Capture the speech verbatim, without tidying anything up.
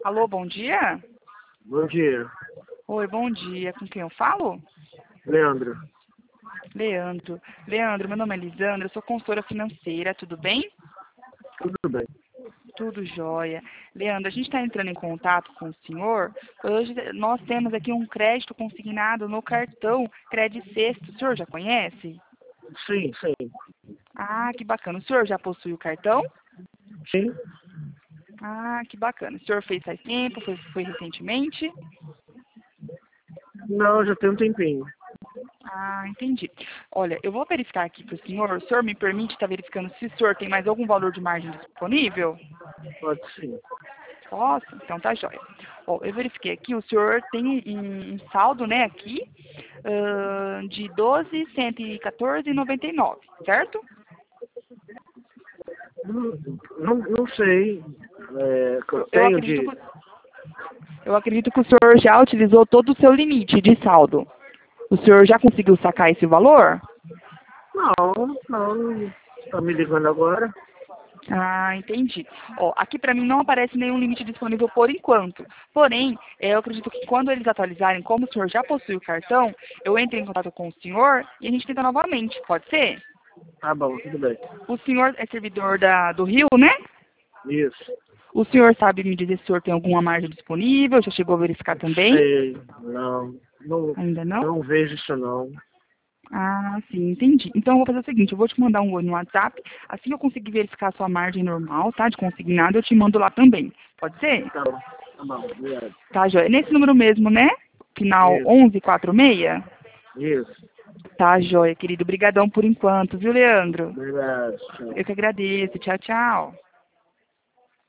Alô, bom dia? Bom dia, Oi, bom dia. Com quem eu falo? Leandro. Leandro. Leandro, meu nome é Lisandra, eu sou consultora financeira, tudo bem? Tudo bem? Tudo jóia. Leandro, a gente está entrando em contato com o senhor. Hoje nós temos aqui um crédito consignado no cartão Crédito Sexto. O senhor já conhece? Sim, sim. Ah, que bacana. O senhor já possui o cartão? Sim? Ah, que bacana. O senhor fez faz tempo? Foi, foi recentemente? Não, já tem um tempinho. Ah, entendi. Olha, eu vou verificar aqui para o senhor. O senhor me permite estar verificando se o senhor tem mais algum valor de margem disponível? Pode sim. Posso? Então tá jóia. Ó, eu verifiquei aqui, o senhor tem um, um saldo, né, aqui, ãh, de doze mil cento e quatorze reais e noventa e nove, certo? Não, não, não sei. É, que eu Eu, eu tenho acredito de. que, eu acredito que o senhor já utilizou todo o seu limite de saldo. O senhor já conseguiu sacar esse valor? Não, não. Tá me ligando agora? Ah, entendi. Ó, aqui para mim não aparece nenhum limite disponível por enquanto. Porém, eh, eu acredito que quando eles atualizarem, como o senhor já possui o cartão, eu entro em contato com o senhor e a gente tenta novamente. Pode ser? Tá bom, tudo bem. O senhor é servidor da, do Rio, né? Isso. O senhor sabe me dizer se o senhor tem alguma margem disponível? Já chegou a verificar também? Sei. Não, não, Ainda não? não vejo isso não. Ah, sim, entendi. Então eu vou fazer o seguinte, eu vou te mandar um oi no WhatsApp. Assim que eu conseguir verificar a sua margem normal, tá? De consignado, eu te mando lá também. Pode ser? Tá bom, tá bom, obrigado. Tá, joia. Nesse número mesmo, né? Final Isso, onze quarenta e seis? isso. Tá, joia, querido. Obrigadão por enquanto, viu, Leandro? Obrigado. Tchau. Eu que agradeço. Tchau, tchau.